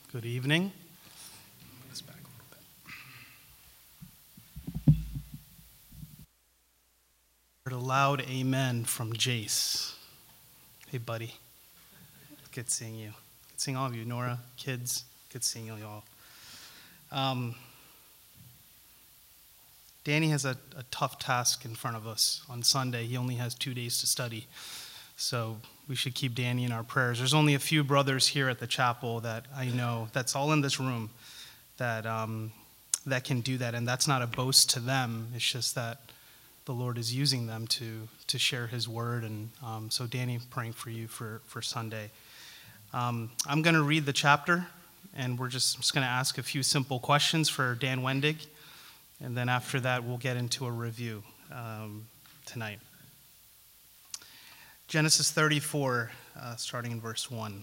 Good evening. Move this back a little bit. Heard a loud amen from Jace. Hey, buddy. Good seeing you. Good seeing all of you. Nora, kids, good seeing you all. Danny has a tough task in front of us on Sunday. He only has 2 days to study. So we should keep Danny in our prayers. There's only a few brothers here at the chapel that I know, that's all in this room, that can do that. And that's not a boast to them. It's just that the Lord is using them to share his word. And so Danny, praying for you for Sunday. I'm going to read the chapter, and I'm just going to ask a few simple questions for Dan Wendig. And then after that, we'll get into a review tonight. Genesis 34, starting in verse 1.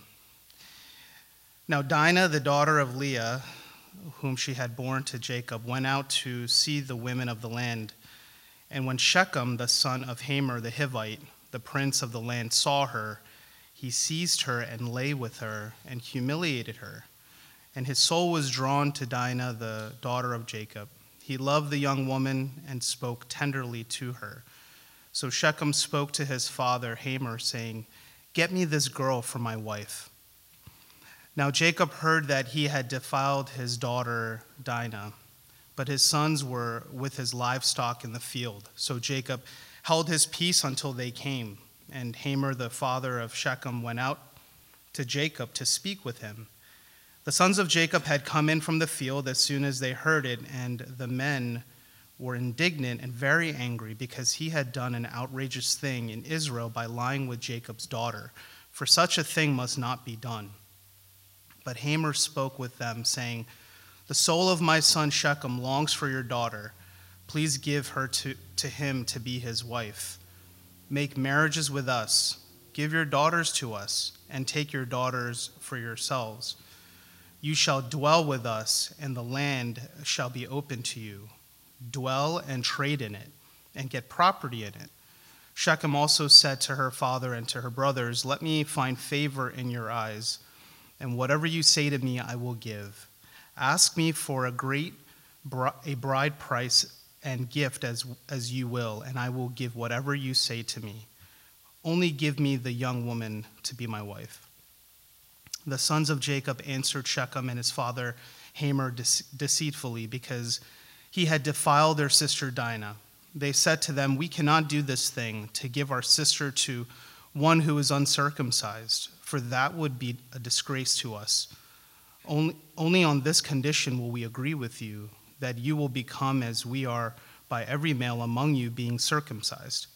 Now Dinah, the daughter of Leah, whom she had borne to Jacob, went out to see the women of the land. And when Shechem, the son of Hamor the Hivite, the prince of the land, saw her, he seized her and lay with her and humiliated her. And his soul was drawn to Dinah, the daughter of Jacob. He loved the young woman and spoke tenderly to her. So Shechem spoke to his father Hamor, saying, "Get me this girl for my wife." Now Jacob heard that he had defiled his daughter Dinah, but his sons were with his livestock in the field. So Jacob held his peace until they came, and Hamor, the father of Shechem, went out to Jacob to speak with him. The sons of Jacob had come in from the field as soon as they heard it, and the men were indignant and very angry because he had done an outrageous thing in Israel by lying with Jacob's daughter, for such a thing must not be done. But Hamor spoke with them, saying, "The soul of my son Shechem longs for your daughter. Please give her to him to be his wife. Make marriages with us. Give your daughters to us, and take your daughters for yourselves. You shall dwell with us, and the land shall be open to you. Dwell and trade in it, and get property in it." Shechem also said to her father and to her brothers, "Let me find favor in your eyes, and whatever you say to me I will give. Ask me for a bride price and gift as you will, and I will give whatever you say to me. Only give me the young woman to be my wife." The sons of Jacob answered Shechem and his father Hamor deceitfully, because he had defiled their sister Dinah. They said to them, "We cannot do this thing, to give our sister to one who is uncircumcised, for that would be a disgrace to us. Only on this condition will we agree with you, that you will become as we are by every male among you being circumcised.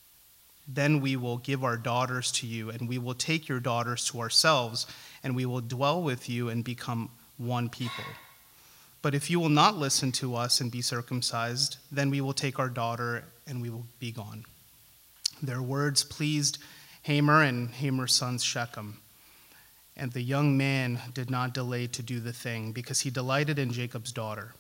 Then we will give our daughters to you, and we will take your daughters to ourselves, and we will dwell with you and become one people. But if you will not listen to us and be circumcised, then we will take our daughter and we will be gone." Their words pleased Hamor and Hamor's son Shechem. And the young man did not delay to do the thing, because he delighted in Jacob's daughter.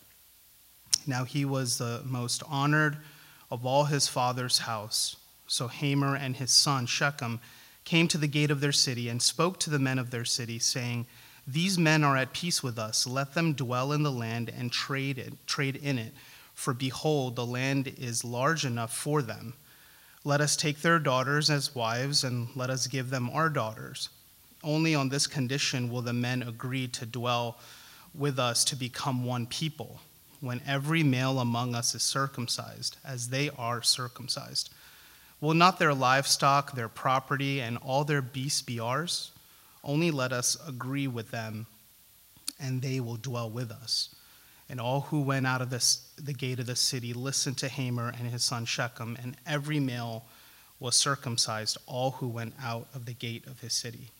Now he was the most honored of all his father's house. So Hamor and his son Shechem came to the gate of their city and spoke to the men of their city, saying, "These men are at peace with us. Let them dwell in the land and trade in it. For behold, the land is large enough for them. Let us take their daughters as wives, and let us give them our daughters. Only on this condition will the men agree to dwell with us to become one people, when every male among us is circumcised, as they are circumcised. Will not their livestock, their property, and all their beasts be ours? Only let us agree with them, and they will dwell with us." And all who went out of the gate of the city listened to Hamor and his son Shechem, and every male was circumcised, all who went out of the gate of his city.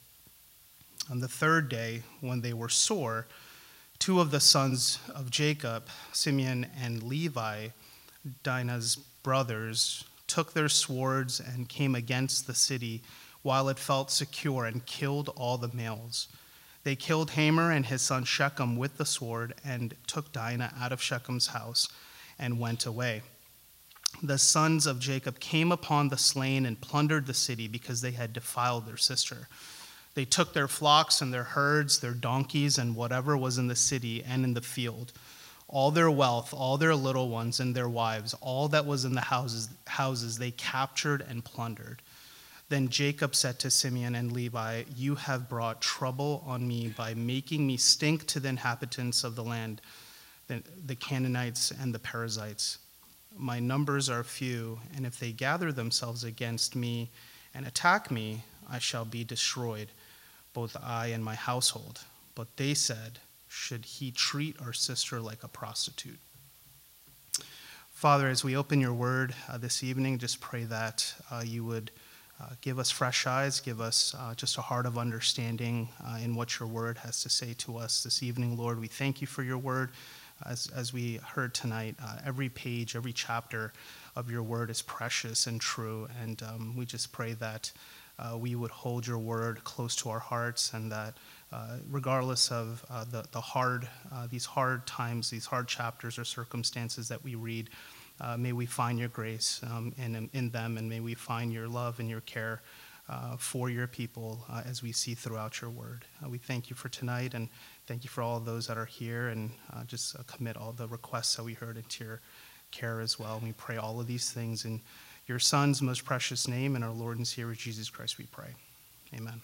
On the third day, when they were sore, two of the sons of Jacob, Simeon and Levi, Dinah's brothers, took their swords and came against the city while it felt secure, and killed all the males. They killed Hamor and his son Shechem with the sword, and took Dinah out of Shechem's house and went away. The sons of Jacob came upon the slain and plundered the city, because they had defiled their sister. They took their flocks and their herds, their donkeys, and whatever was in the city and in the field, all their wealth, all their little ones and their wives, all that was in the houses they captured and plundered. Then Jacob said to Simeon and Levi, "You have brought trouble on me by making me stink to the inhabitants of the land, the Canaanites and the Perizzites. My numbers are few, and if they gather themselves against me and attack me, I shall be destroyed, both I and my household." But they said, "Should he treat our sister like a prostitute?" Father, as we open your word this evening, just pray that you would give us fresh eyes, give us just a heart of understanding in what your word has to say to us this evening, Lord. We thank you for your word. As we heard tonight, every page, every chapter of your word is precious and true, and we just pray that we would hold your word close to our hearts, and that regardless of these hard times, these hard chapters or circumstances that we read, may we find your grace in them, and may we find your love and your care for your people as we see throughout your word. We thank you for tonight, and thank you for all of those that are here, and just commit all the requests that we heard into your care as well. And we pray all of these things in your Son's most precious name, and our Lord and Savior Jesus Christ, we pray. Amen.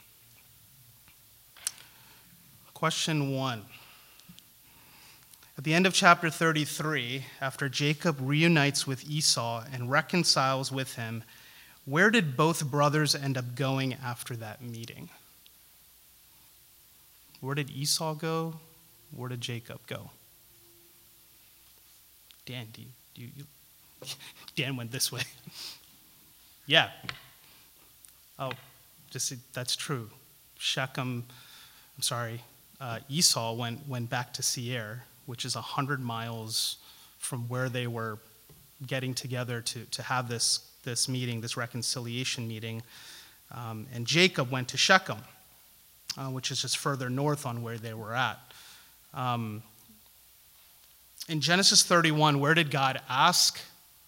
Question 1. At the end of chapter 33, after Jacob reunites with Esau and reconciles with him, where did both brothers end up going after that meeting? Where did Esau go? Where did Jacob go? Dan, Dan went this way. Yeah. Oh, that's true. Esau went back to Seir, which is 100 miles from where they were getting together to have this meeting, this reconciliation meeting. And Jacob went to Shechem, which is just further north on where they were at. In Genesis 31, where did God ask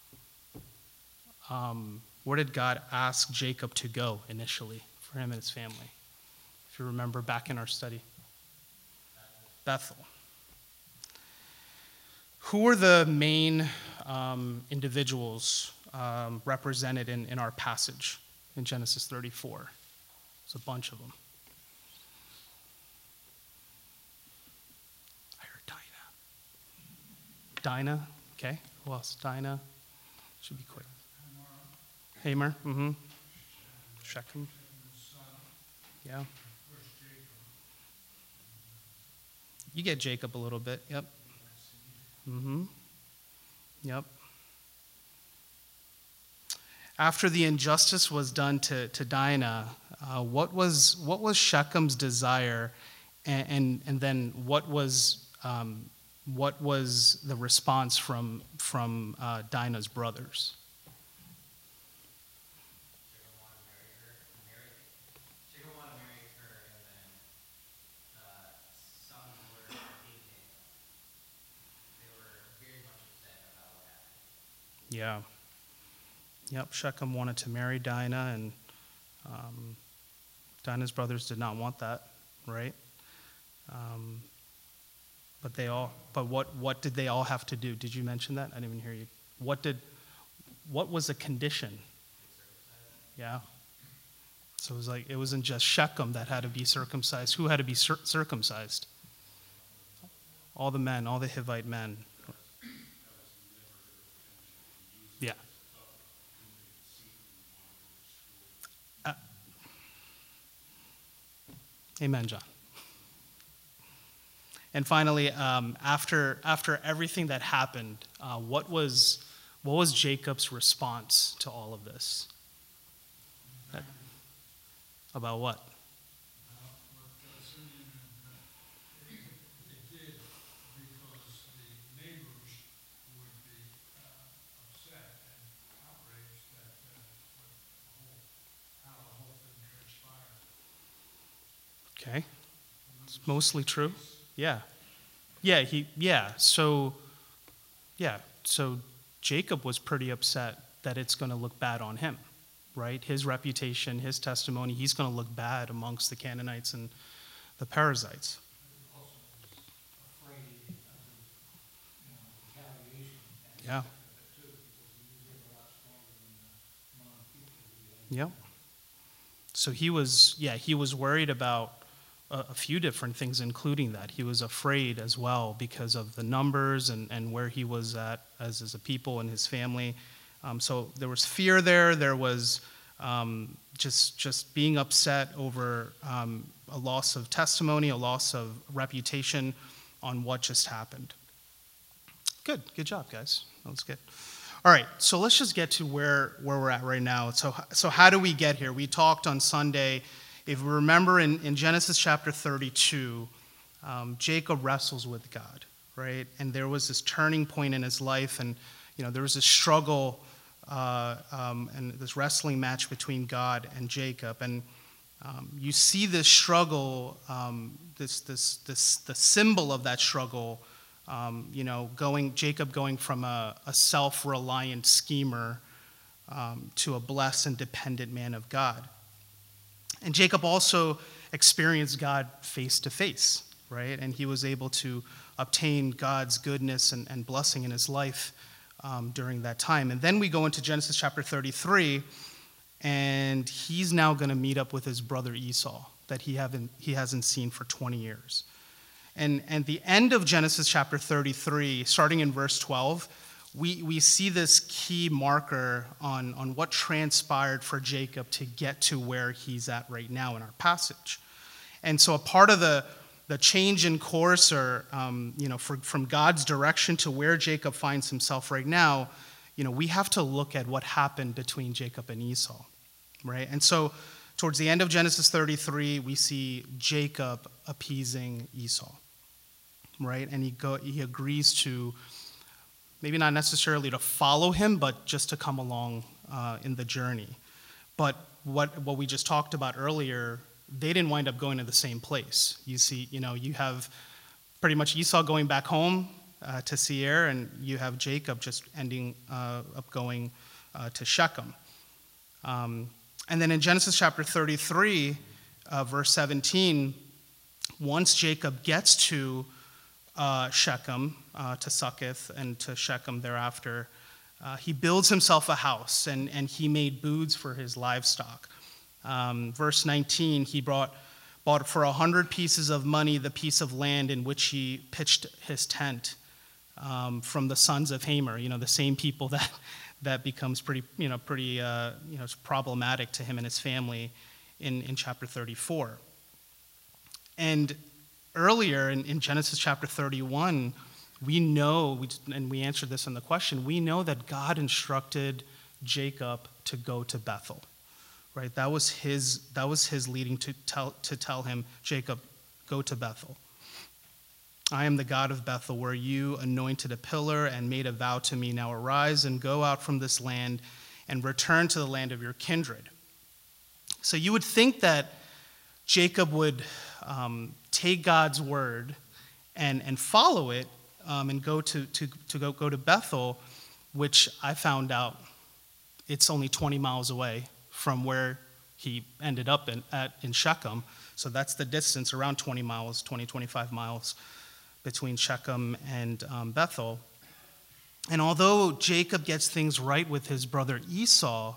Jacob to go initially for him and his family? If you remember back in our study. Bethel. Who are the main individuals represented in our passage in Genesis 34? There's a bunch of them. I heard Dinah. Okay. Who else? Dinah. Should be quick. Hamor. Mm-hmm. Shechem. Yeah. You get Jacob a little bit. Yep. Mm-hmm. Yep. After the injustice was done to Dinah, what was Shechem's desire, and then what was the response from Dinah's brothers? Jacob wanted to marry her, and then sons were hating Jacob. They were very much upset about what happened. Yeah. Yep, Shechem wanted to marry Dinah, and Dinah's brothers did not want that, right? But what did they all have to do? Did you mention that? I didn't even hear you. What was the condition? Yeah. So it wasn't just Shechem that had to be circumcised. Who had to be circumcised? All the men, all the Hivite men. Yeah. Amen, John. And finally, after everything that happened, what was Jacob's response to all of this? About what? Okay, it's mostly true. Yeah. So Jacob was pretty upset that it's going to look bad on him, right? His reputation, his testimony, he's going to look bad amongst the Canaanites and the Perizzites. Also afraid of retaliation Yeah. aspect of it too, because he was a lot stronger than the amount of people he had. Yep. So he was worried about a few different things, including that. He was afraid as well because of the numbers and where he was at as a people and his family. So there was fear there. There was just being upset over a loss of testimony, a loss of reputation on what just happened. Good job, guys. That was good. All right, so let's just get to where we're at right now. So how do we get here? We talked on Sunday. If we remember in Genesis chapter 32, Jacob wrestles with God, right? And there was this turning point in his life, and there was this struggle and this wrestling match between God and Jacob. And you see this struggle, the symbol of that struggle, Jacob going from a self-reliant schemer to a blessed and dependent man of God. And Jacob also experienced God face to face, right? And he was able to obtain God's goodness and blessing in his life during that time. And then we go into Genesis chapter 33, and he's now going to meet up with his brother Esau that he hasn't seen for 20 years. And at the end of Genesis chapter 33, starting in verse 12, we see this key marker on what transpired for Jacob to get to where he's at right now in our passage. And so a part of the change in course or, from God's direction to where Jacob finds himself right now, we have to look at what happened between Jacob and Esau, right? And so towards the end of Genesis 33, we see Jacob appeasing Esau, right? And he agrees to maybe not necessarily to follow him, but just to come along in the journey. But what we just talked about earlier, they didn't wind up going to the same place. You see, you have pretty much Esau going back home to Seir, and you have Jacob just ending up going to Shechem. And then in Genesis chapter 33, verse 17, once Jacob gets to Shechem, to Succoth, and to Shechem thereafter, he builds himself a house, and he made booths for his livestock. Verse 19, he bought for 100 pieces of money the piece of land in which he pitched his tent from the sons of Hamor, the same people that becomes pretty problematic to him and his family in chapter 34. And earlier in Genesis chapter 31, we know, and we answered this in the question, we know that God instructed Jacob to go to Bethel, right? That was his leading to tell him, Jacob, go to Bethel. I am the God of Bethel, where you anointed a pillar and made a vow to me. Now arise and go out from this land and return to the land of your kindred. So you would think that Jacob would take God's word and follow it and go to Bethel, which I found out it's only 20 miles away from where he ended up in Shechem. So that's the distance, around 20 miles, 25 miles between Shechem and Bethel. And although Jacob gets things right with his brother Esau,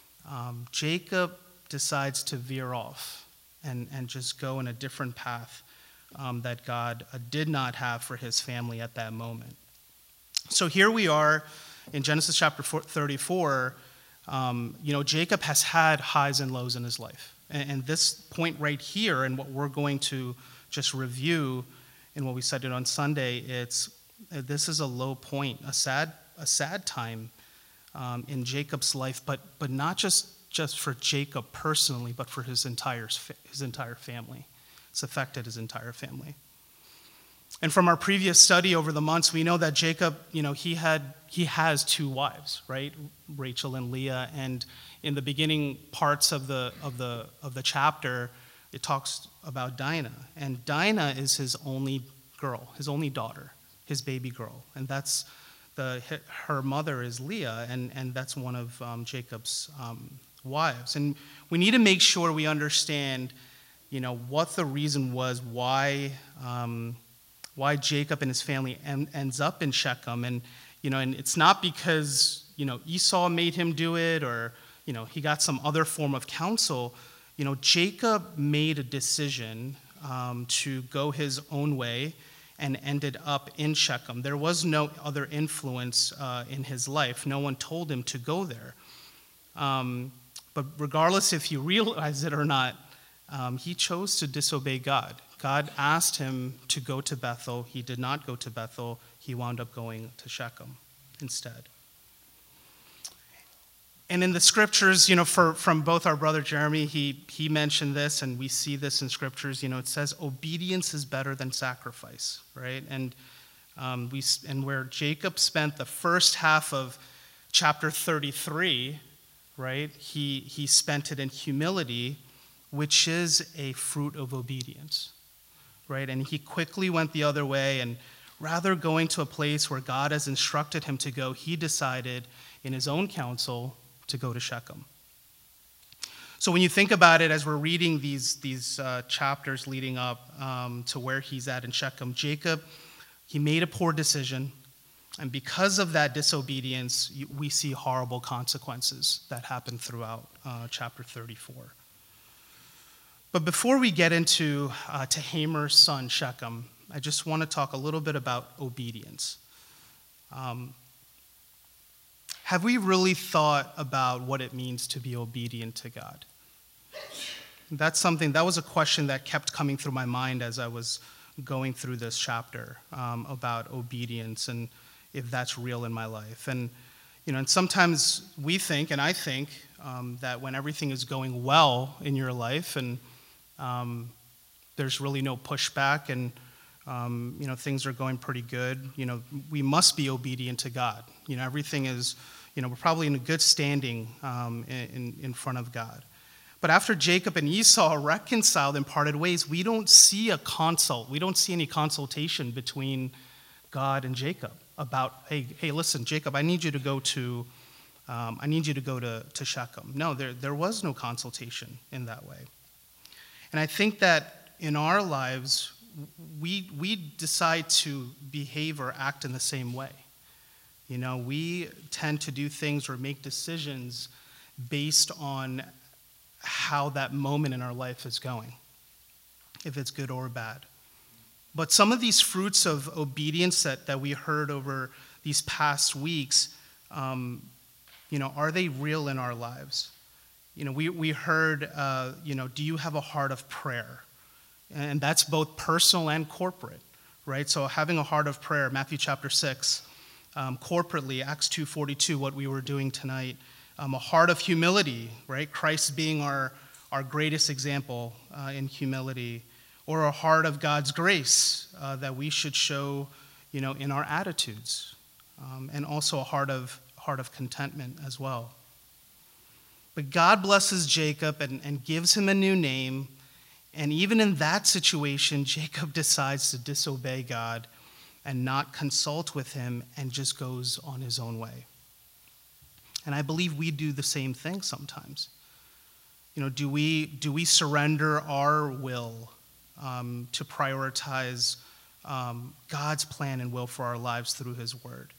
Jacob decides to veer off and just go in a different path that God did not have for his family at that moment. So here we are in Genesis chapter 34. Jacob has had highs and lows in his life. And this point right here, and what we're going to just review in what we studied on Sunday, this is a low point, a sad time in Jacob's life, but not just for Jacob personally, but for his entire family. It's affected his entire family. And from our previous study over the months, we know that Jacob, he has two wives, right? Rachel and Leah. And in the beginning parts of the chapter, it talks about Dinah. And Dinah is his only girl, his only daughter, his baby girl. And her mother is Leah, and that's one of Jacob's wives. And we need to make sure we understand, what the reason was why Jacob and his family ends up in Shechem. And, and it's not because, Esau made him do it or, he got some other form of counsel. Jacob made a decision to go his own way and ended up in Shechem. There was no other influence in his life. No one told him to go there. But regardless if he realized it or not, he chose to disobey God. God asked him to go to Bethel. He did not go to Bethel. He wound up going to Shechem instead. And in the scriptures, from both our brother Jeremy, he mentioned this, and we see this in scriptures. It says obedience is better than sacrifice, right? And where Jacob spent the first half of chapter 33, right? He spent it in humility, which is a fruit of obedience, right? And he quickly went the other way, and rather going to a place where God has instructed him to go, he decided in his own counsel to go to Shechem. So when you think about it, as we're reading these chapters leading up to where he's at in Shechem, Jacob, he made a poor decision, and because of that disobedience, we see horrible consequences that happen throughout chapter 34. But before we get into to Hamar's son Shechem, I just want to talk a little bit about obedience. Have we really thought about what it means to be obedient to God? That was a question that kept coming through my mind as I was going through this chapter about obedience and if that's real in my life. And, and sometimes we think, and I think, that when everything is going well in your life and there's really no pushback and, things are going pretty good, we must be obedient to God. Everything is, we're probably in a good standing in front of God. But after Jacob and Esau reconciled and parted ways, we don't see any consultation between God and Jacob about, hey, listen, Jacob, I need you to go to Shechem. No, there was no consultation in that way. And I think that in our lives, we decide to behave or act in the same way. We tend to do things or make decisions based on how that moment in our life is going, if it's good or bad. But some of these fruits of obedience that we heard over these past weeks, are they real in our lives? We heard, do you have a heart of prayer? And that's both personal and corporate, right? So having a heart of prayer, Matthew chapter 6, corporately, Acts 2:42, what we were doing tonight, a heart of humility, right? Christ being our greatest example in humility, or a heart of God's grace that we should show, in our attitudes, and also a heart of contentment as well. But God blesses Jacob and gives him a new name, and even in that situation, Jacob decides to disobey God and not consult with him and just goes on his own way. And I believe we do the same thing sometimes. Do we surrender our will to prioritize God's plan and will for our lives through his word?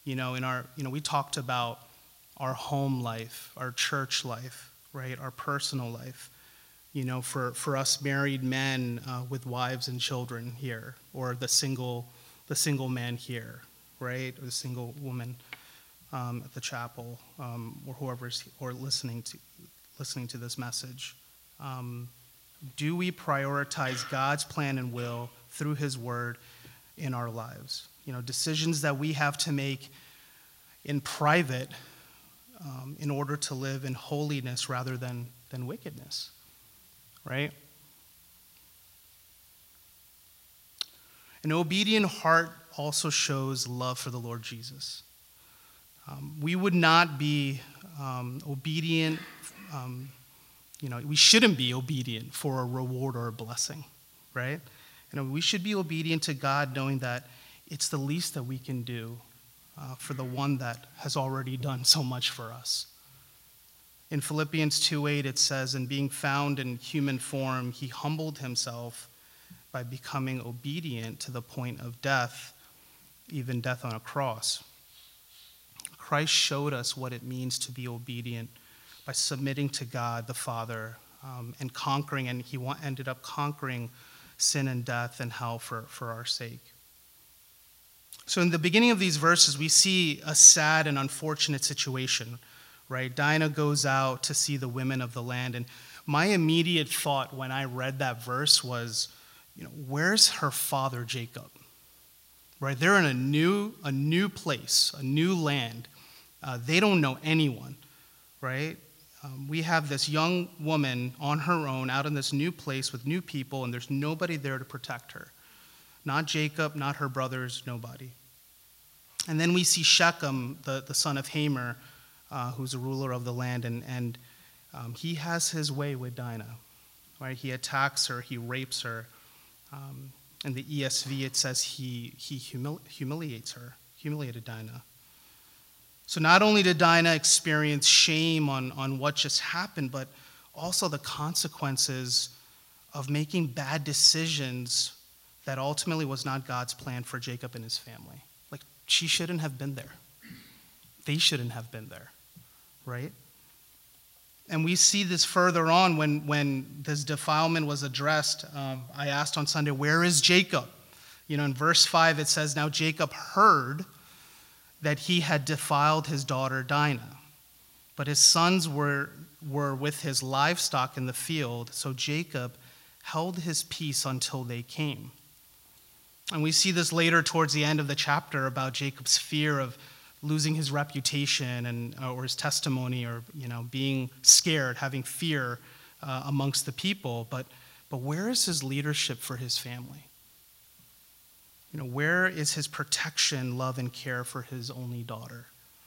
We talked about our home life, our church life, right? Our personal life. For us married men with wives and children here, or the single man here, right? Or the single woman at the chapel, or whoever's listening to this message. Do we prioritize God's plan and will through his word in our lives? Decisions that we have to make in private in order to live in holiness rather than wickedness, right? An obedient heart also shows love for the Lord Jesus. We would not be obedient, we shouldn't be obedient for a reward or a blessing, right? We should be obedient to God knowing that it's the least that we can do for the one that has already done so much for us. In Philippians 2:8, it says, "And being found in human form, he humbled himself by becoming obedient to the point of death, even death on a cross." Christ showed us what it means to be obedient by submitting to God the Father and conquering, and he ended up conquering sin and death and hell for our sake. So in the beginning of these verses, we see a sad and unfortunate situation, right? Dinah goes out to see the women of the land, and my immediate thought when I read that verse was, where's her father Jacob? Right? They're in a new place, a new land. They don't know anyone, right? We have this young woman on her own out in this new place with new people, and there's nobody there to protect her. Not Jacob, not her brothers, nobody. And then we see Shechem, the son of Hamor, who's a ruler of the land, and he has his way with Dinah. Right? He attacks her, he rapes her. In the ESV, it says he humiliated Dinah. So not only did Dinah experience shame on what just happened, but also the consequences of making bad decisions that ultimately was not God's plan for Jacob and his family. Like, she shouldn't have been there. They shouldn't have been there, right? And we see this further on when this defilement was addressed. I asked on Sunday, where is Jacob? In verse 5, it says, "Now Jacob heard that he had defiled his daughter Dinah, but his sons were with his livestock in the field, so Jacob held his peace until they came." And we see this later towards the end of the chapter about Jacob's fear of losing his reputation or his testimony, or being scared, having fear amongst the people. But where is his leadership for his family? Where is his protection, love, and care for his only daughter?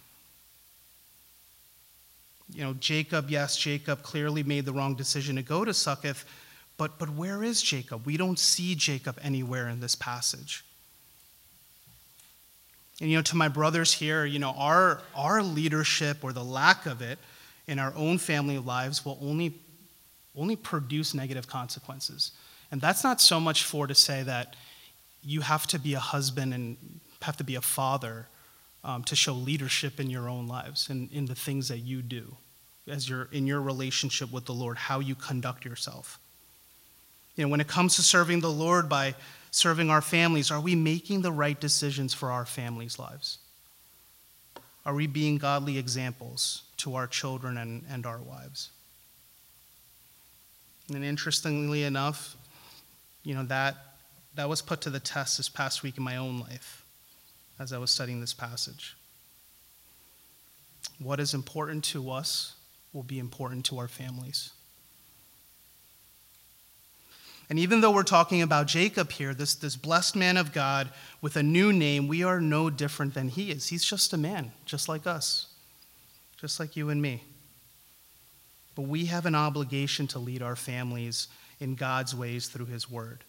Jacob clearly made the wrong decision to go to Succoth, but where is Jacob? We don't see Jacob anywhere in this passage. And to my brothers here, our leadership, or the lack of it, in our own family lives will only produce negative consequences. And that's not so much to say that you have to be a husband and have to be a father to show leadership in your own lives and in the things that you do as you're in your relationship with the Lord, how you conduct yourself. When it comes to serving the Lord by serving our families, are we making the right decisions for our families' lives? Are we being godly examples to our children and our wives? And interestingly enough, that was put to the test this past week in my own life as I was studying this passage. What is important to us will be important to our families. And even though we're talking about Jacob here, this blessed man of God with a new name, we are no different than he is. He's just a man, just like us, just like you and me. But we have an obligation to lead our families in God's ways through his word.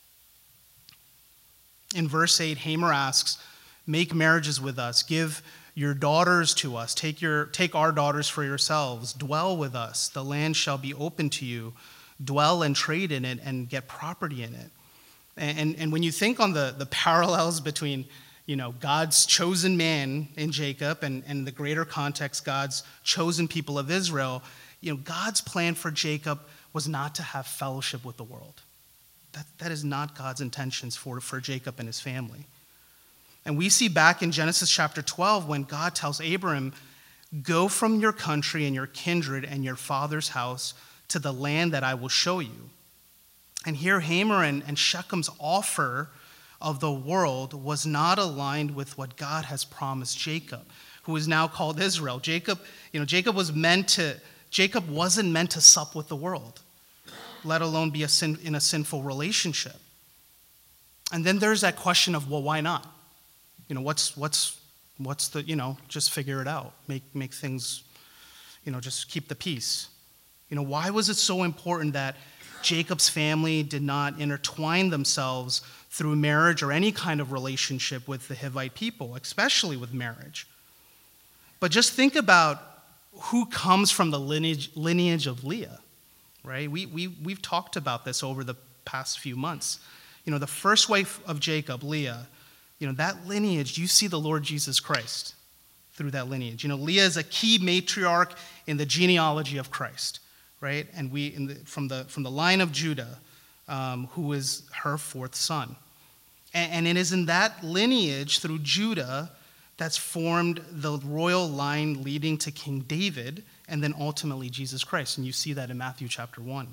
In verse 8, Hamor asks, "Make marriages with us, give your daughters to us, take our daughters for yourselves, dwell with us, the land shall be open to you, dwell and trade in it and get property in it." And when you think on the parallels between God's chosen man in Jacob and the greater context, God's chosen people of Israel, God's plan for Jacob was not to have fellowship with the world. That is not God's intentions for Jacob and his family. And we see back in Genesis chapter 12 when God tells Abram, "Go from your country and your kindred and your father's house to the land that I will show you." And here Hamor and Shechem's offer of the world was not aligned with what God has promised Jacob, who is now called Israel. Jacob wasn't meant to sup with the world, let alone be in a sinful relationship. And then there's that question of, well, why not? What's the, just figure it out. Make things, just keep the peace. Why was it so important that Jacob's family did not intertwine themselves through marriage or any kind of relationship with the Hivite people, especially with marriage? But just think about who comes from the lineage of Leah, right? We've talked about this over the past few months. The first wife of Jacob, Leah, that lineage, you see the Lord Jesus Christ through that lineage. Leah is a key matriarch in the genealogy of Christ, right? And from the line of Judah, who is her fourth son. And it is in that lineage through Judah that's formed the royal line leading to King David and then ultimately Jesus Christ. And you see that in Matthew chapter 1.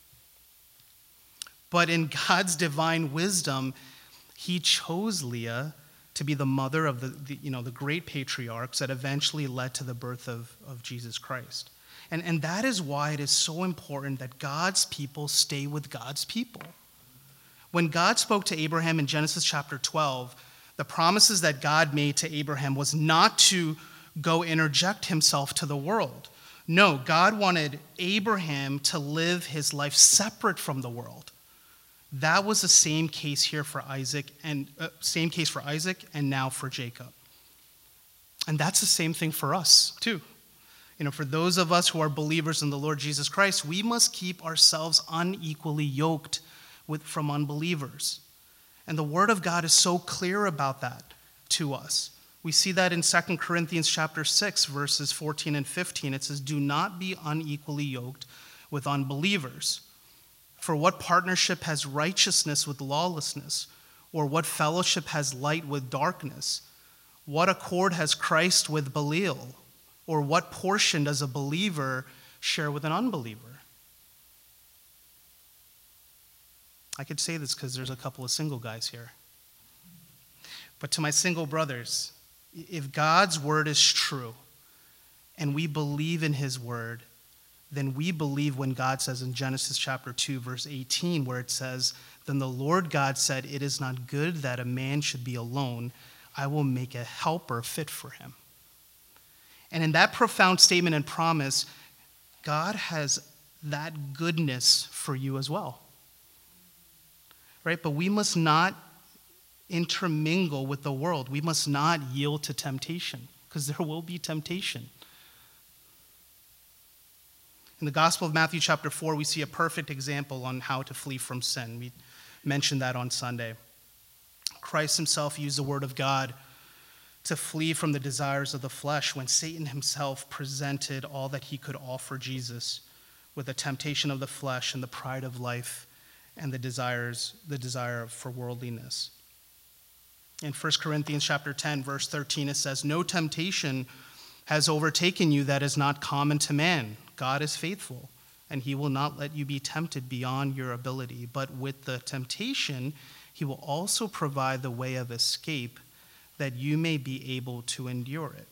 But in God's divine wisdom, he chose Leah to be the mother of the great patriarchs that eventually led to the birth of Jesus Christ. And that is why it is so important that God's people stay with God's people. When God spoke to Abraham in Genesis chapter 12, the promises that God made to Abraham was not to go interject himself to the world. No, God wanted Abraham to live his life separate from the world. That was the same case here for Isaac, and now for Jacob. And that's the same thing for us too. For those of us who are believers in the Lord Jesus Christ, we must keep ourselves unequally yoked from unbelievers. And the Word of God is so clear about that to us. We see that in 2 Corinthians chapter 6, verses 14 and 15. It says, "Do not be unequally yoked with unbelievers. For what partnership has righteousness with lawlessness? Or what fellowship has light with darkness? What accord has Christ with Belial? Or what portion does a believer share with an unbeliever?" I could say this because there's a couple of single guys here. But to my single brothers, if God's word is true and we believe in his word, then we believe when God says in Genesis chapter 2, verse 18, where it says, "Then the Lord God said, 'It is not good that a man should be alone. I will make a helper fit for him.'" And in that profound statement and promise, God has that goodness for you as well. Right? But we must not intermingle with the world. We must not yield to temptation, because there will be temptation. In the Gospel of Matthew chapter 4, we see a perfect example on how to flee from sin. We mentioned that on Sunday. Christ himself used the word of God to flee from the desires of the flesh when Satan himself presented all that he could offer Jesus with the temptation of the flesh and the pride of life and the desire for worldliness. In 1 Corinthians chapter 10, verse 13, it says, "No temptation has overtaken you that is not common to man. God is faithful, and he will not let you be tempted beyond your ability. But with the temptation, he will also provide the way of escape that you may be able to endure it."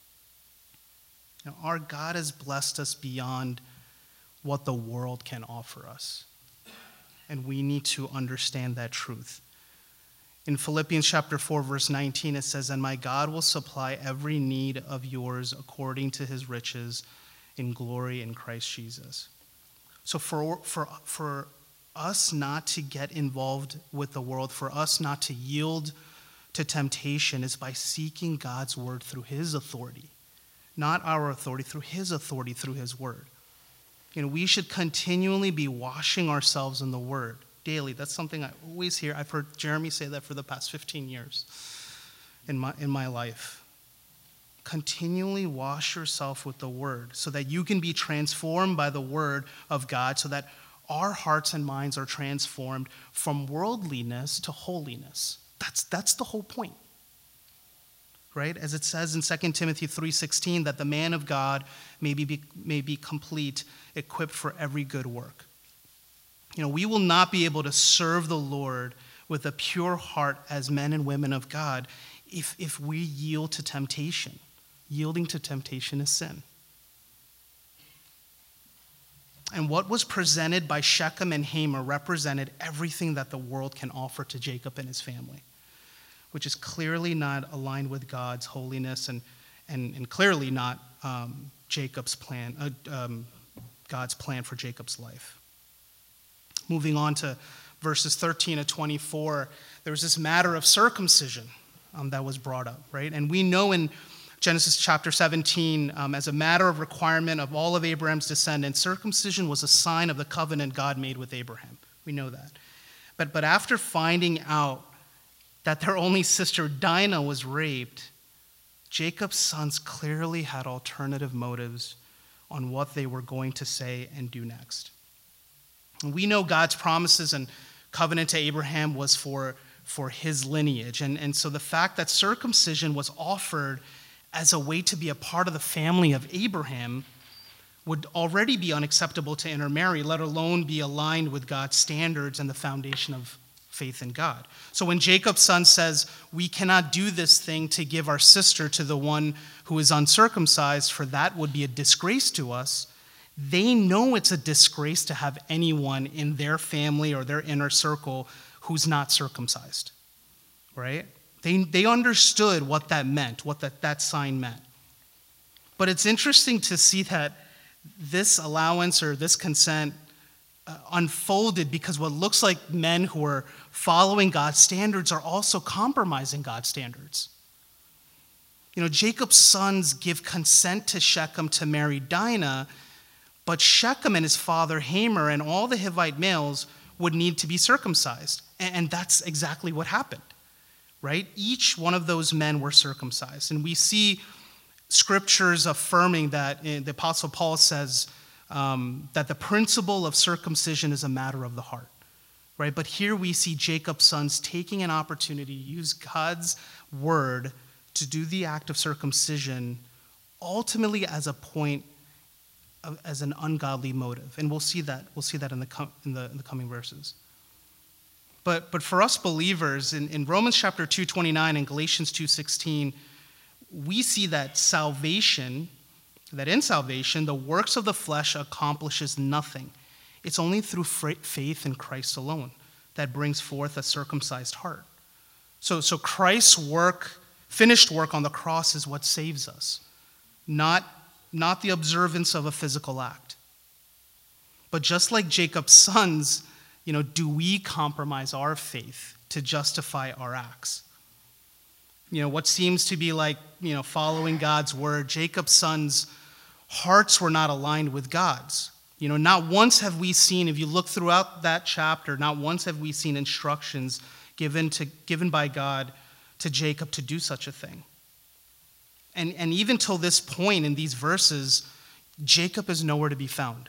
Now, our God has blessed us beyond what the world can offer us. And we need to understand that truth. In Philippians chapter 4, verse 19, it says, "And my God will supply every need of yours according to his riches in glory in Christ Jesus." So for us not to get involved with the world, for us not to yield to temptation, is by seeking God's word through his authority. Not our authority, through his authority, through his word. We should continually be washing ourselves in the word daily. That's something I always hear. I've heard Jeremy say that for the past 15 years in my life. Continually wash yourself with the word so that you can be transformed by the word of God, so that our hearts and minds are transformed from worldliness to holiness. That's the whole point. Right? As it says in 2 Timothy 3:16, that the man of God may be complete, equipped for every good work. We will not be able to serve the Lord with a pure heart as men and women of God if we yield to temptation. Yielding to temptation is sin. And what was presented by Shechem and Hamor represented everything that the world can offer to Jacob and his family, which is clearly not aligned with God's holiness and clearly not Jacob's plan, God's plan for Jacob's life. Moving on to verses 13 to 24, there was this matter of circumcision that was brought up, right? And we know in Genesis chapter 17, as a matter of requirement of all of Abraham's descendants, circumcision was a sign of the covenant God made with Abraham. We know that. But after finding out that their only sister Dinah was raped, Jacob's sons clearly had alternative motives on what they were going to say and do next. And we know God's promises and covenant to Abraham was for his lineage. And so the fact that circumcision was offered as a way to be a part of the family of Abraham would already be unacceptable to intermarry, let alone be aligned with God's standards and the foundation of faith in God. So when Jacob's son says, we cannot do this thing to give our sister to the one who is uncircumcised, for that would be a disgrace to us, they know it's a disgrace to have anyone in their family or their inner circle who's not circumcised, right? They understood what that meant, what that sign meant. But it's interesting to see that this allowance or this consent unfolded because what looks like men who are following God's standards are also compromising God's standards. You know, Jacob's sons give consent to Shechem to marry Dinah, but Shechem and his father Hamor and all the Hivite males would need to be circumcised. And that's exactly what happened, right? Each one of those men were circumcised. And we see scriptures affirming that. The Apostle Paul says that the principle of circumcision is a matter of the heart, right? But here we see Jacob's sons taking an opportunity to use God's word to do the act of circumcision ultimately as a point as an ungodly motive. And we'll see that in the coming verses. But for us believers, in Romans chapter 2:29 and Galatians 2:16, we see that in salvation, the works of the flesh accomplishes nothing. It's only through faith in Christ alone that brings forth a circumcised heart. So Christ's finished work on the cross is what saves us, not the observance of a physical act. But just like Jacob's sons, do we compromise our faith to justify our acts? What seems to be like, following God's word, Jacob's sons' hearts were not aligned with God's. Not once have we seen, if you look throughout that chapter, not once have we seen instructions given by God to Jacob to do such a thing. And even till this point in these verses, Jacob is nowhere to be found.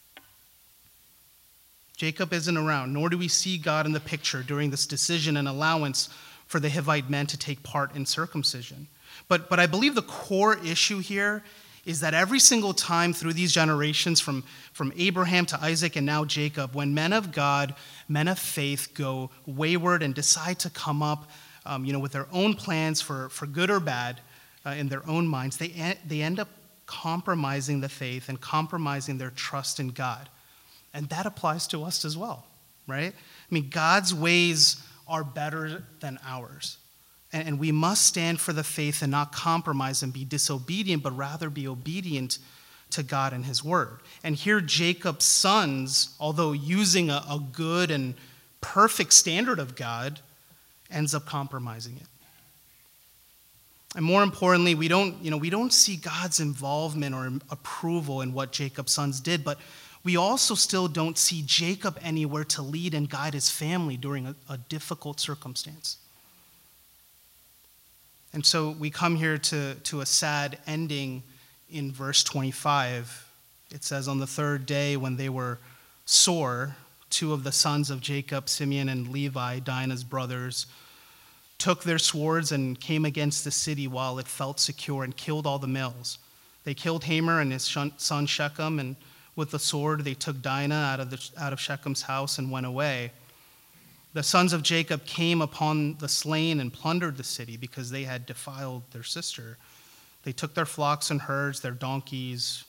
Jacob isn't around, nor do we see God in the picture during this decision and allowance for the Hivite men to take part in circumcision. But I believe the core issue here is that every single time through these generations, from Abraham to Isaac and now Jacob, when men of God, men of faith go wayward and decide to come up with their own plans for good or bad in their own minds, they end up compromising the faith and compromising their trust in God. And that applies to us as well, right? God's ways are better than ours. And we must stand for the faith and not compromise and be disobedient, but rather be obedient to God and his word. And here Jacob's sons, although using a good and perfect standard of God, ends up compromising it. And more importantly, we don't see God's involvement or approval in what Jacob's sons did, but we also still don't see Jacob anywhere to lead and guide his family during a difficult circumstance. And so we come here to a sad ending in verse 25. It says, on the third day when they were sore, two of the sons of Jacob, Simeon and Levi, Dinah's brothers, took their swords and came against the city while it felt secure and killed all the males. They killed Hamor and his son Shechem, and with the sword they took Dinah out of Shechem's house and went away. The sons of Jacob came upon the slain and plundered the city because they had defiled their sister. They took their flocks and herds, their donkeys,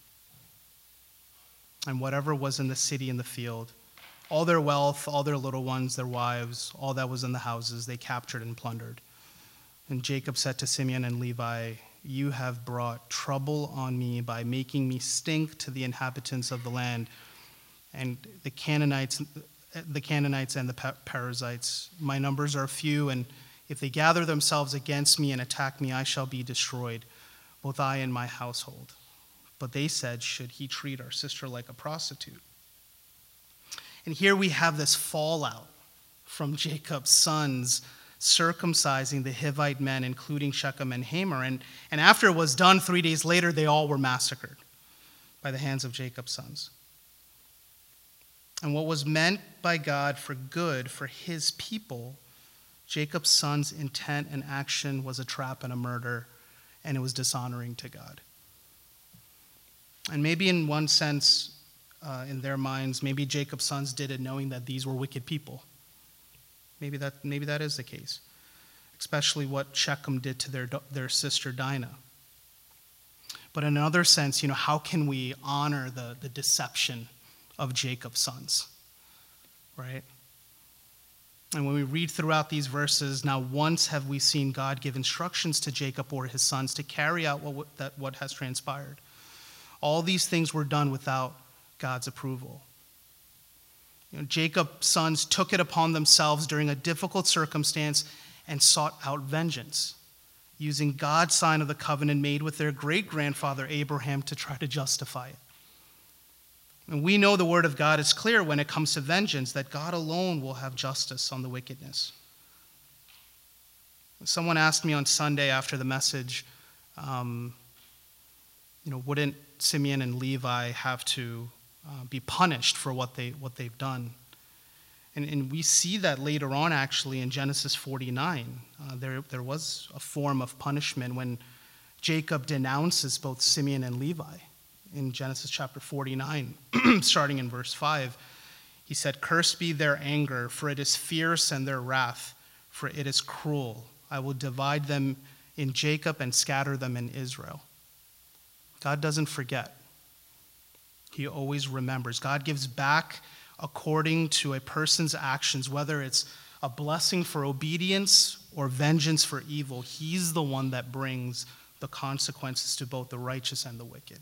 and whatever was in the city and the field. All their wealth, all their little ones, their wives, all that was in the houses, they captured and plundered. And Jacob said to Simeon and Levi, you have brought trouble on me by making me stink to the inhabitants of the land and the Canaanites and the Perizzites. My numbers are few, and If they gather themselves against me and attack me, I shall be destroyed, both I and my household. But they said, should he treat our sister like a prostitute? And here we have this fallout from Jacob's sons circumcising the Hivite men, including Shechem and Hamor. And after it was done, 3 days later, they all were massacred by the hands of Jacob's sons. And what was meant by God for good for his people, Jacob's sons' intent and action was a trap and a murder, and it was dishonoring to God. And maybe in one sense, in their minds, maybe Jacob's sons did it knowing that these were wicked people. Maybe that is the case, especially what Shechem did to their sister Dinah. But in another sense, how can we honor the deception of Jacob's sons, right? And when we read throughout these verses, now once have we seen God give instructions to Jacob or his sons to carry out what has transpired. All these things were done without God's approval. Jacob's sons took it upon themselves during a difficult circumstance and sought out vengeance, using God's sign of the covenant made with their great-grandfather Abraham to try to justify it. And we know the word of God is clear when it comes to vengeance, that God alone will have justice on the wickedness. Someone asked me on Sunday after the message, wouldn't Simeon and Levi have to be punished for what they've done? And we see that later on, actually, in Genesis 49. There was a form of punishment when Jacob denounces both Simeon and Levi. In Genesis chapter 49, starting in verse 5, he said, "Cursed be their anger, for it is fierce, and their wrath, for it is cruel. I will divide them in Jacob and scatter them in Israel." God doesn't forget. He always remembers. God gives back according to a person's actions, whether it's a blessing for obedience or vengeance for evil. He's the one that brings the consequences to both the righteous and the wicked.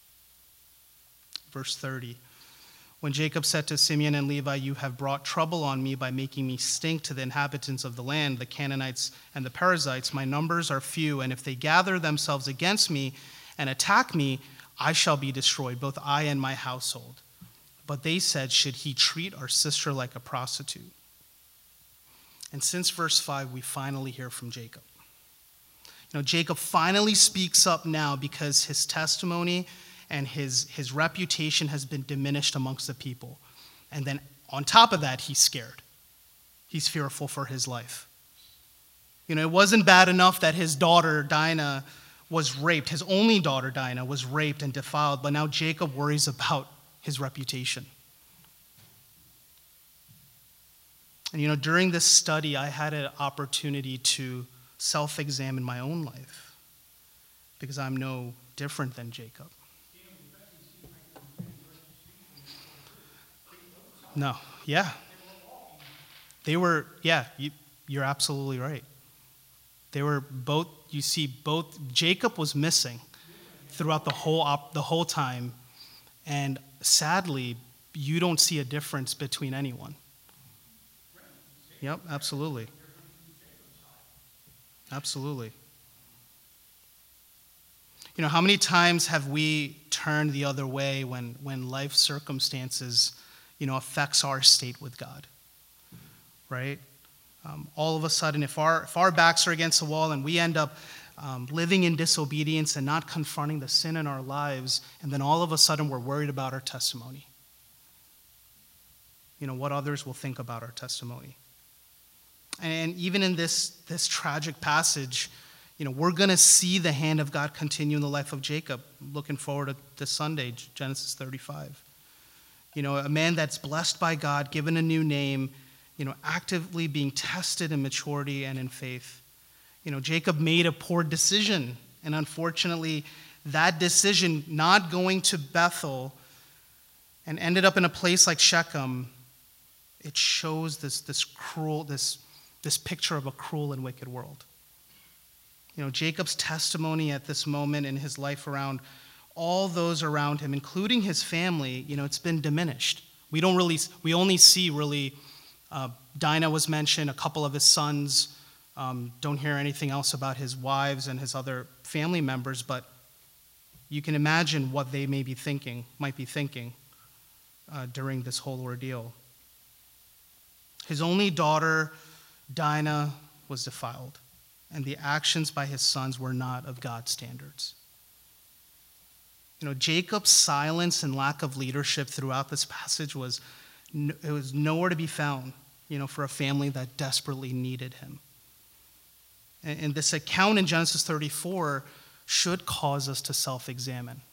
Verse 30, when Jacob said to Simeon and Levi, "You have brought trouble on me by making me stink to the inhabitants of the land, the Canaanites and the Perizzites. My numbers are few, and if they gather themselves against me and attack me, I shall be destroyed, both I and my household." But they said, "Should he treat our sister like a prostitute?" And since verse 5, we finally hear from Jacob. Jacob finally speaks up now because his testimony and his reputation has been diminished amongst the people. And then on top of that, he's scared. He's fearful for his life. It wasn't bad enough that his daughter Dinah was raped. His only daughter Dinah was raped and defiled, but now Jacob worries about his reputation. And during this study, I had an opportunity to self-examine my own life because I'm no different than Jacob. No, yeah. They were, yeah, you're absolutely right. They were both, Jacob was missing throughout the whole time, and sadly, you don't see a difference between anyone. Yep, absolutely. Absolutely. How many times have we turned the other way when life circumstances affects our state with God, right? All of a sudden, if our backs are against the wall and we end up living in disobedience and not confronting the sin in our lives, and then all of a sudden we're worried about our testimony. What others will think about our testimony. And even in this tragic passage, we're going to see the hand of God continue in the life of Jacob. Looking forward to this Sunday, Genesis 35. A man that's blessed by God, given a new name, actively being tested in maturity and in faith. Jacob made a poor decision, and unfortunately, that decision, not going to Bethel and ended up in a place like Shechem, it shows this picture of a cruel and wicked world. Jacob's testimony at this moment in his life around all those around him, including his family, it's been diminished. We only see Dinah was mentioned, a couple of his sons, Don't hear anything else about his wives and his other family members, but you can imagine what they might be thinking during this whole ordeal. His only daughter, Dinah, was defiled, and the actions by his sons were not of God's standards. Jacob's silence and lack of leadership throughout this passage was nowhere to be found, for a family that desperately needed him. And this account in Genesis 34 should cause us to self-examine.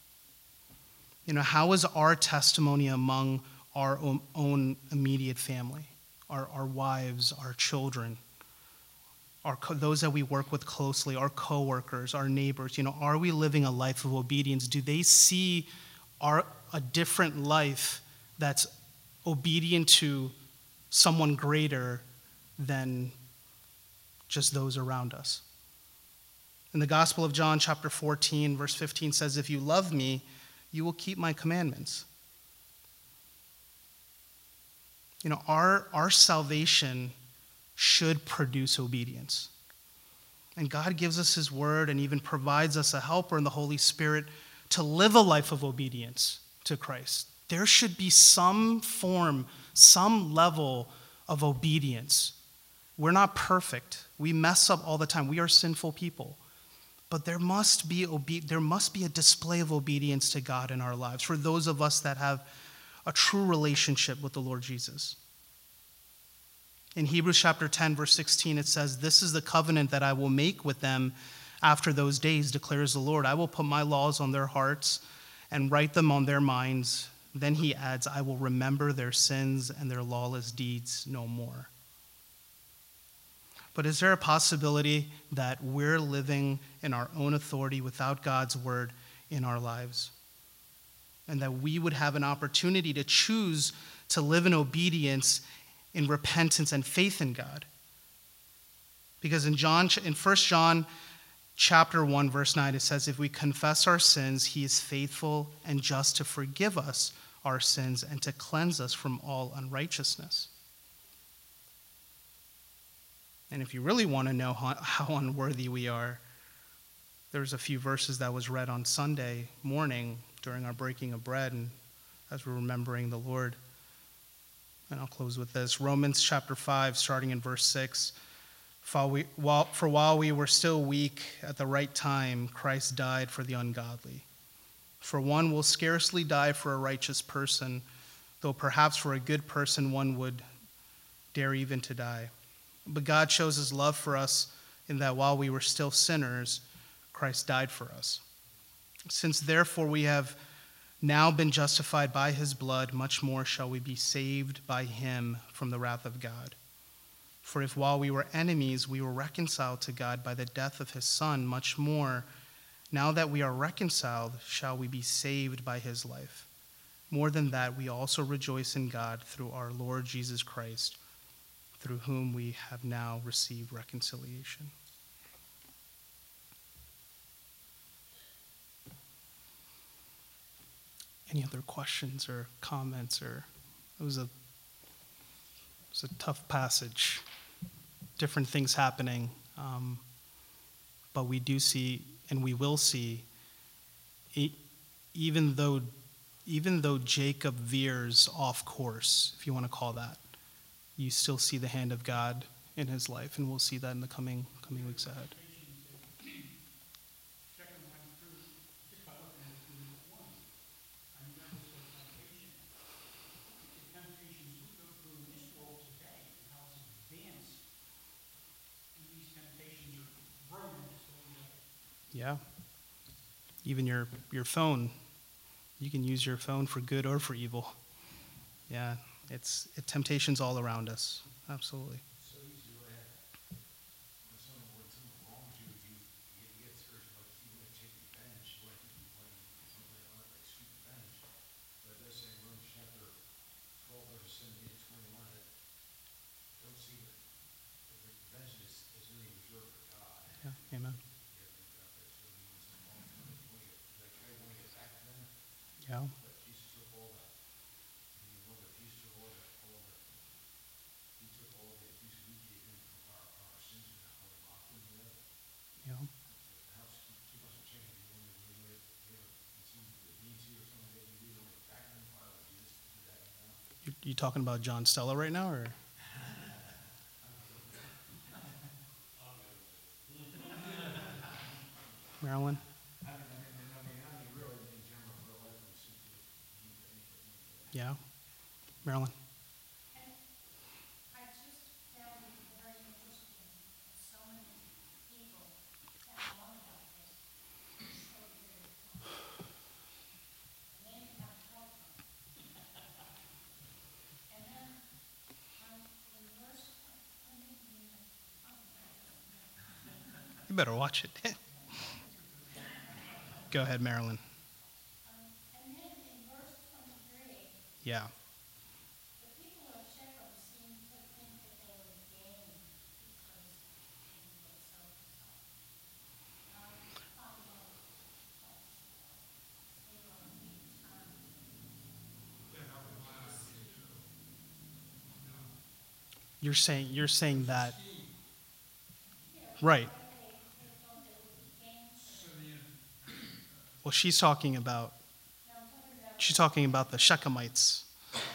How is our testimony among our own immediate family, our wives, our children, those that we work with closely, our coworkers, our neighbors? Are we living a life of obedience? Do they see a different life that's obedient to someone greater than just those around us? In the Gospel of John, chapter 14, verse 15 says, "If you love me, you will keep my commandments." Our salvation should produce obedience. And God gives us his word and even provides us a helper in the Holy Spirit to live a life of obedience to Christ. There should be some form, some level of obedience. We're not perfect. We mess up all the time. We are sinful people. But there must be a display of obedience to God in our lives for those of us that have a true relationship with the Lord Jesus. In Hebrews chapter 10, verse 16, it says, "This is the covenant that I will make with them after those days, declares the Lord. I will put my laws on their hearts and write them on their minds." Then he adds, "I will remember their sins and their lawless deeds no more." But is there a possibility that we're living in our own authority without God's word in our lives? And that we would have an opportunity to choose to live in obedience, in repentance and faith in God? Because in 1 John chapter 1, verse 9, it says, "If we confess our sins, he is faithful and just to forgive us our sins and to cleanse us from all unrighteousness." And if you really want to know how unworthy we are, there's a few verses that was read on Sunday morning during our breaking of bread and as we're remembering the Lord. And I'll close with this. Romans chapter 5, starting in verse 6. "For while we were still weak, at the right time, Christ died for the ungodly. For one will scarcely die for a righteous person, though perhaps for a good person one would dare even to die. But God shows his love for us in that while we were still sinners, Christ died for us. Since therefore we have now been justified by his blood, much more shall we be saved by him from the wrath of God. For if while we were enemies, we were reconciled to God by the death of his Son, much more, now that we are reconciled, shall we be saved by his life. More than that, we also rejoice in God through our Lord Jesus Christ, through whom we have now received reconciliation." Any other questions or comments? It was a tough passage. Different things happening, but we do see, and we will see, even though Jacob veers off course, if you want to call that, you still see the hand of God in his life, and we'll see that in the coming weeks ahead. Yeah. Even your phone. You can use your phone for good or for evil. Yeah, temptation's all around us. Absolutely. So easy to have. When someone wrongs you, you get urged, like you want to take revenge, you want to something like sweet revenge. But it does say in Romans chapter 12, verse 17 to 21, that don't see that the revenge is really reserved for God. Yeah, amen. Yeah. But Jesus took all that. He took all the abuse we gave him, our sins and You talking about John Stella right now, or? Marilyn? Really, in general, real life, we simply can't do anything. Yeah? Marilyn? I just found it very interesting that so many people found out about this in a short period of time. And they didn't have telephone. And then in verse 20, You better watch it. Go ahead, Marilyn. and then in verse 23, Yeah. the people of Shechem seemed to think that they would gain because they would get circumcised. Probably like, they were on the time. You're saying that. Right. They thought they would gain circumcision. Well, she's talking about the Shechemites,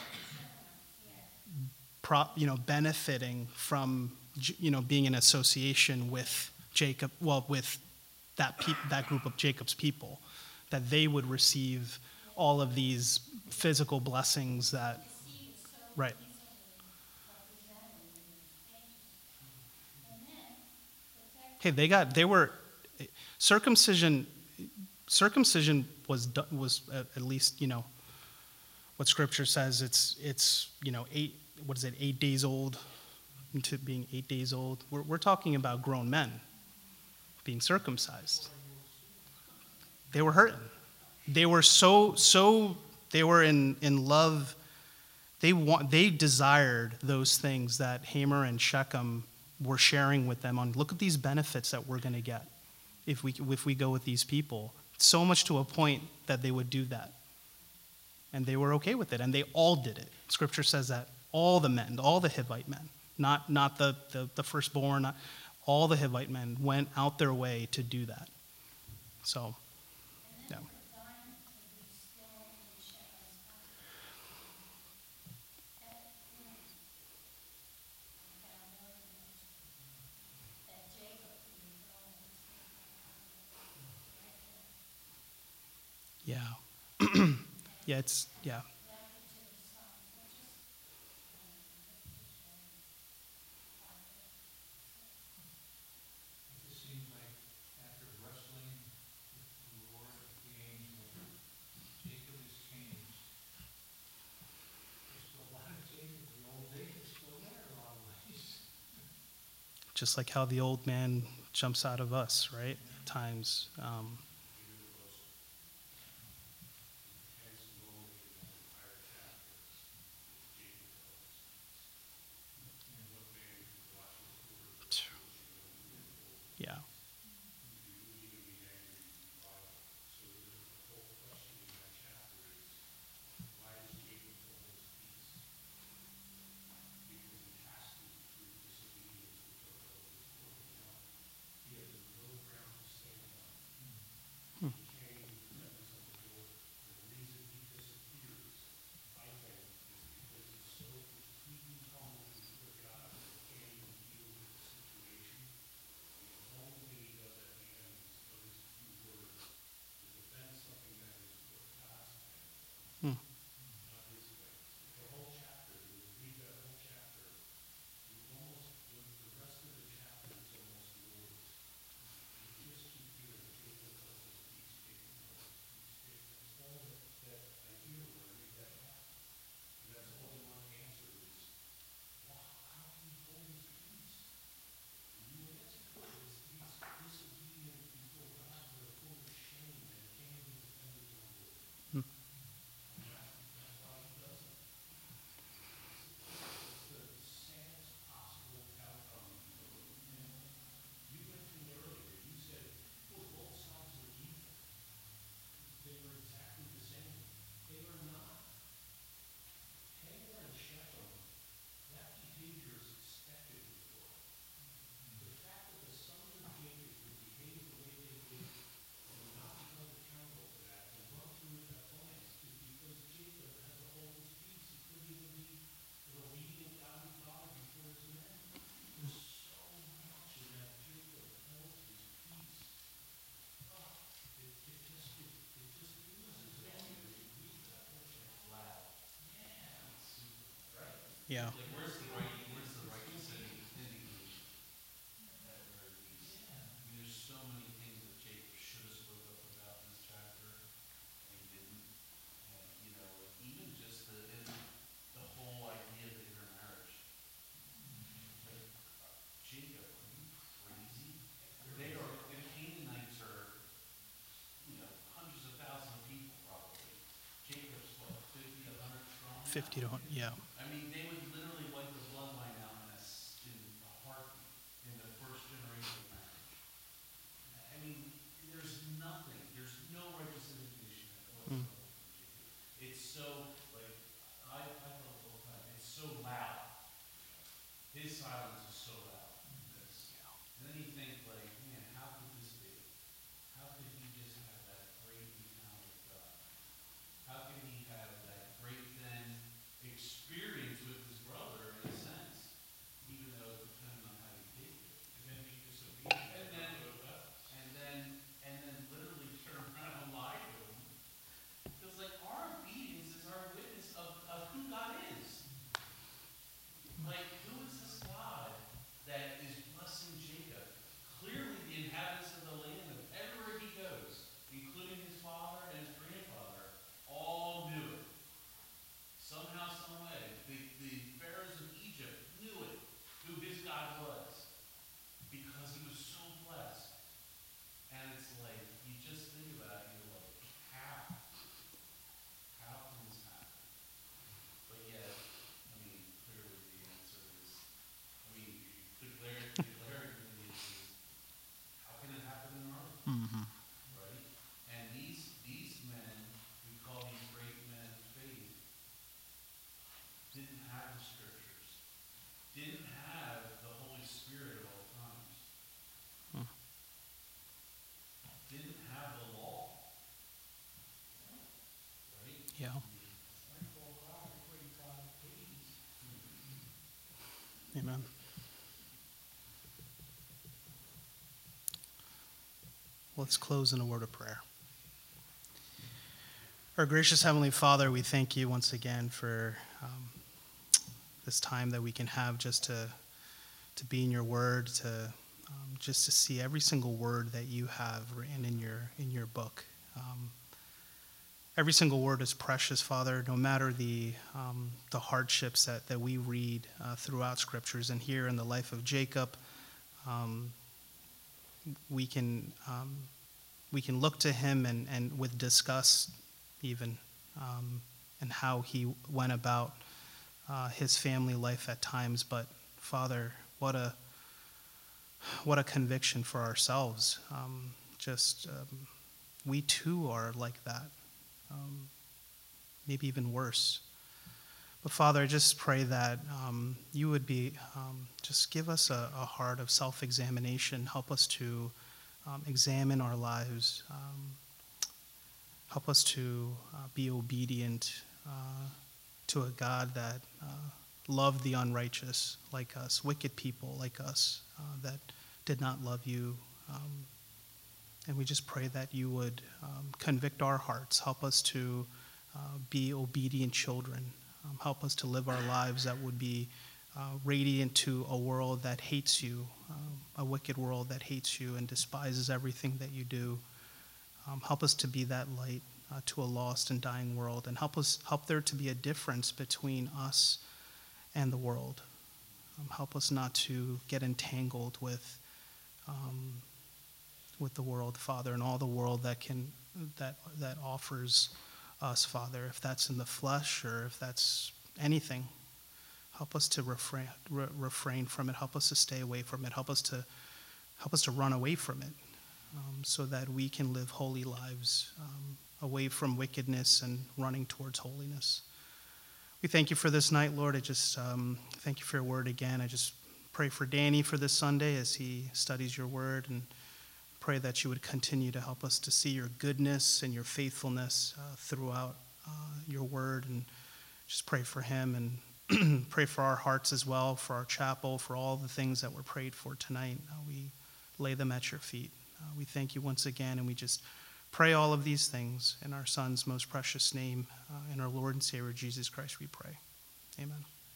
benefiting from, being in association with Jacob, well, with that group of Jacob's people, that they would receive all of these physical blessings that, right. Hey, circumcision was at least, what scripture says, it's 8 days old, into being 8 days old. We're talking about grown men being circumcised. They were hurting. They were they were in love. They desired those things that Hamor and Shechem were sharing with them on. Look at these benefits that we're going to get if we go with these people. So much to a point that they would do that. And they were okay with it, and they all did it. Scripture says that all the men, all the Hivite men, not the firstborn, all the Hivite men went out their way to do that. So, yeah. Yeah. Yeah. It just seems like after wrestling with the Lord, the angel, Jacob is changed. There's still a lot of Jacob, the old Jacob still there in a lot of ways. Just like how the old man jumps out of us, right? At times. Yeah. Yeah. Like, where's the righteous indication that where he's, I mean, there's so many things that Jacob should have spoke up about in this chapter, and he didn't. And, you know, like, even just the whole idea of the intermarriage. Like, Jacob, are you crazy? They are, the Canaanites are, you know, hundreds of thousands of people probably. Jacob's what, 50, 100 strong? 50 to 100, yeah. I mean, they would literally wipe the bloodline out in a heartbeat in the first generation of marriage. I mean, there's nothing, there's no righteous indication whatsoever from Jacob. It's so, like, I felt the whole time, it's so loud. His silence is so loud in this. And then you think, like, man, how could this be? How could he just have that great encounter with God? How could he have that great then experience with his brother in a sense, even though depending on how you take it. And then be disobedient. And then literally turn around and lie to him. Because like our obedience is our witness of who God is. Like, who is this God that is blessing Jacob? Clearly the inhabitants of the land, of everywhere he goes, including his father and his grandfather, all knew it. Somehow, some way, the pharaohs of Egypt knew it, who his God was, because he was so blessed. And it's like, you just think about it, you're like, how? How can this happen? But yet, I mean, clearly the answer is, I mean, the glaring thing is, how can it happen in our life? Mm-hmm. Right? And these men, we call these great men of faith, didn't have the scriptures, didn't have the Holy Spirit at all times, didn't have the law, right? Yeah. Thankful God, great God, please. Amen. Let's close in a word of prayer. Our gracious Heavenly Father, we thank you once again for this time that we can have just to be in your word, to just to see every single word that you have written in your book. Every single word is precious, Father, no matter the hardships that we read throughout scriptures. And here in the life of Jacob, we can look to him and with disgust even, and how he went about his family life at times. But Father, what a conviction for ourselves. We too are like that, maybe even worse. But Father, I just pray that you would be, just give us a heart of self-examination. Help us to examine our lives. Help us to be obedient to a God that loved the unrighteous like us, wicked people like us that did not love you. And we just pray that you would convict our hearts. Help us to be obedient children. Help us to live our lives that would be radiant to a world that hates you, a wicked world that hates you and despises everything that you do. Help us to be that light to a lost and dying world, and help there to be a difference between us and the world. Help us not to get entangled with the world, Father, and all the world that offers us, Father. If that's in the flesh or if that's anything, help us to refrain from it. Help us to stay away from it. Help us to run away from it, so that we can live holy lives, away from wickedness and running towards holiness. We thank you for this night, Lord. I just thank you for your word again. I just pray for Danny for this Sunday as he studies your word, and pray that you would continue to help us to see your goodness and your faithfulness throughout your word. And just pray for him, and pray for our hearts as well, for our chapel, for all the things that were prayed for tonight. We lay them at your feet. We thank you once again, and we just pray all of these things in our Son's most precious name, in our Lord and Savior Jesus Christ we pray. Amen.